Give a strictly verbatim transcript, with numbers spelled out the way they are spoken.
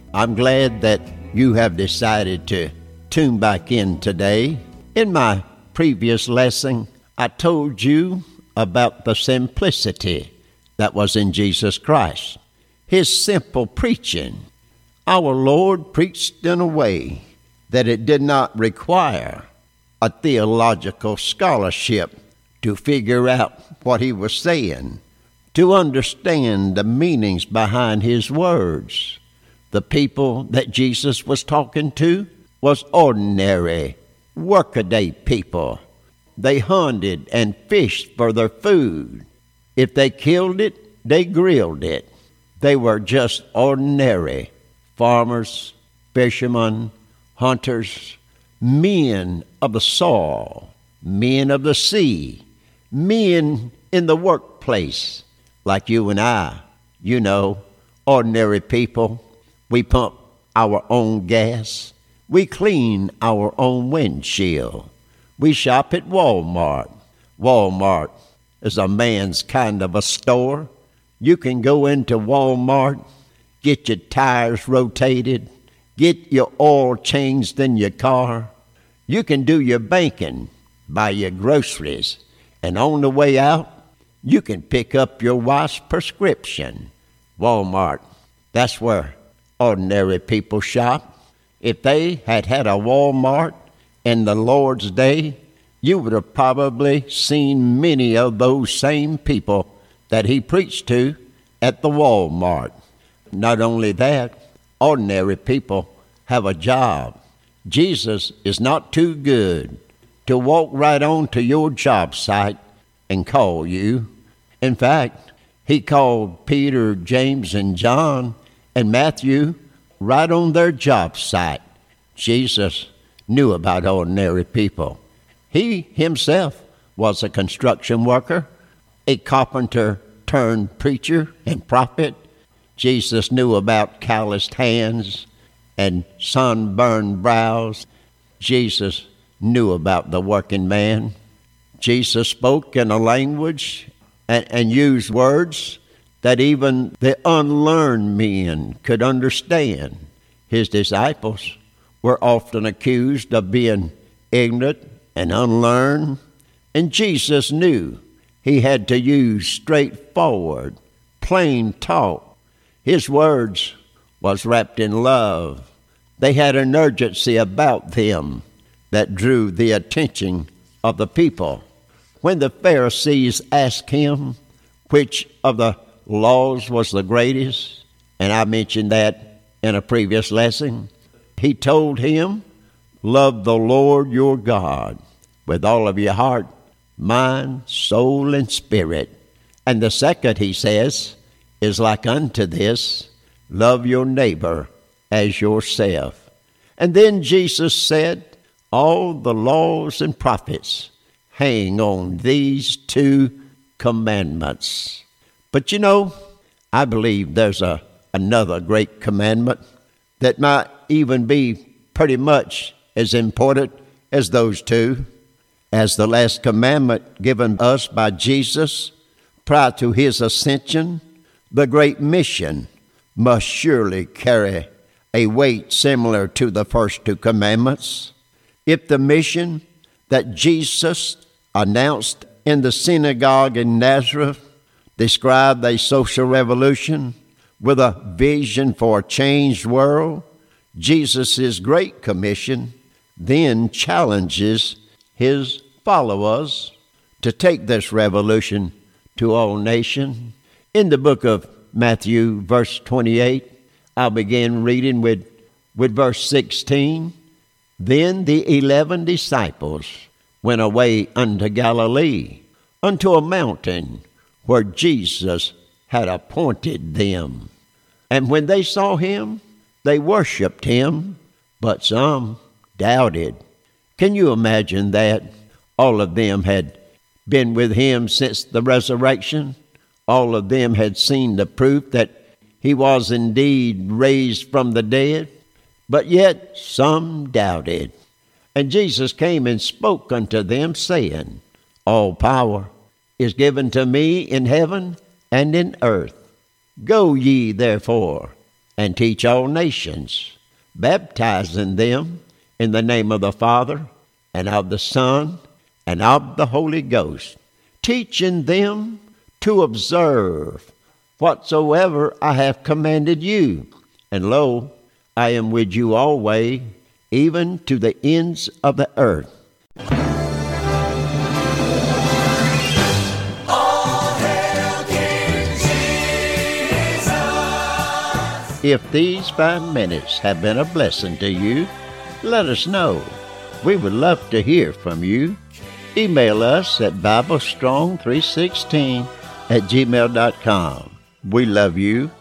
I'm glad that you have decided to tune back in today. In my previous lesson, I told you about the simplicity that was in Jesus Christ, his simple preaching. Our Lord preached in a way that it did not require a theological scholarship to figure out what he was saying, to understand the meanings behind his words. The people that Jesus was talking to was ordinary, workaday people. They hunted and fished for their food. If they killed it, they grilled it. They were just ordinary farmers, fishermen, hunters, men of the soil, men of the sea, men in the workplace, like you and I, you know, ordinary people. We pump our own gas. We clean our own windshield. We shop at Walmart. Walmart is a man's kind of a store. You can go into Walmart, get your tires rotated, get your oil changed in your car. You can do your banking, buy your groceries, and on the way out, you can pick up your wife's prescription. Walmart, that's where ordinary people shop. If they had had a Walmart in the Lord's day, you would have probably seen many of those same people that he preached to at the Walmart. Not only that, ordinary people have a job. Jesus is not too good to walk right on to your job site and call you. In fact, he called Peter, James, and John, and Matthew right on their job site. Jesus knew about ordinary people. He himself was a construction worker, a carpenter turned preacher and prophet. Jesus knew about calloused hands and sunburned brows. Jesus knew about the working man. Jesus spoke in a language and, and used words that even the unlearned men could understand. His disciples were often accused of being ignorant and unlearned, and Jesus knew he had to use straightforward, plain talk. His words was wrapped in love. They had an urgency about them that drew the attention of the people. When the Pharisees asked him which of the laws was the greatest, and I mentioned that in a previous lesson, he told him, love the Lord your God with all of your heart, mind, soul, and spirit. And the second, he says, is like unto this, love your neighbor as yourself. And then Jesus said, all the laws and prophets hang on these two commandments. But you know, I believe there's a another great commandment that might even be pretty much as important as those two. As the last commandment given us by Jesus prior to his ascension, the great mission must surely carry a weight similar to the first two commandments. If the mission that Jesus announced in the synagogue in Nazareth described a social revolution with a vision for a changed world, Jesus' Great Commission then challenges his followers to take this revolution to all nations. In the book of Matthew, verse twenty-eight, I'll begin reading with, with verse sixteen. Then the eleven disciples went away unto Galilee, unto a mountain where Jesus had appointed them. And when they saw him, they worshipped him, but some doubted. Can you imagine that? All of them had been with him since the resurrection. All of them had seen the proof that he was indeed raised from the dead, but yet some doubted. And Jesus came and spoke unto them, saying, all power is given to me in heaven and in earth. Go ye therefore and teach all nations, baptizing them in the name of the Father, and of the Son, and of the Holy Ghost, teaching them to observe whatsoever I have commanded you. And lo, I am with you always, even to the ends of the earth. All hail King Jesus. If these five minutes have been a blessing to you, let us know. We would love to hear from you. Email us at bible strong three sixteen at gmail dot com. We love you,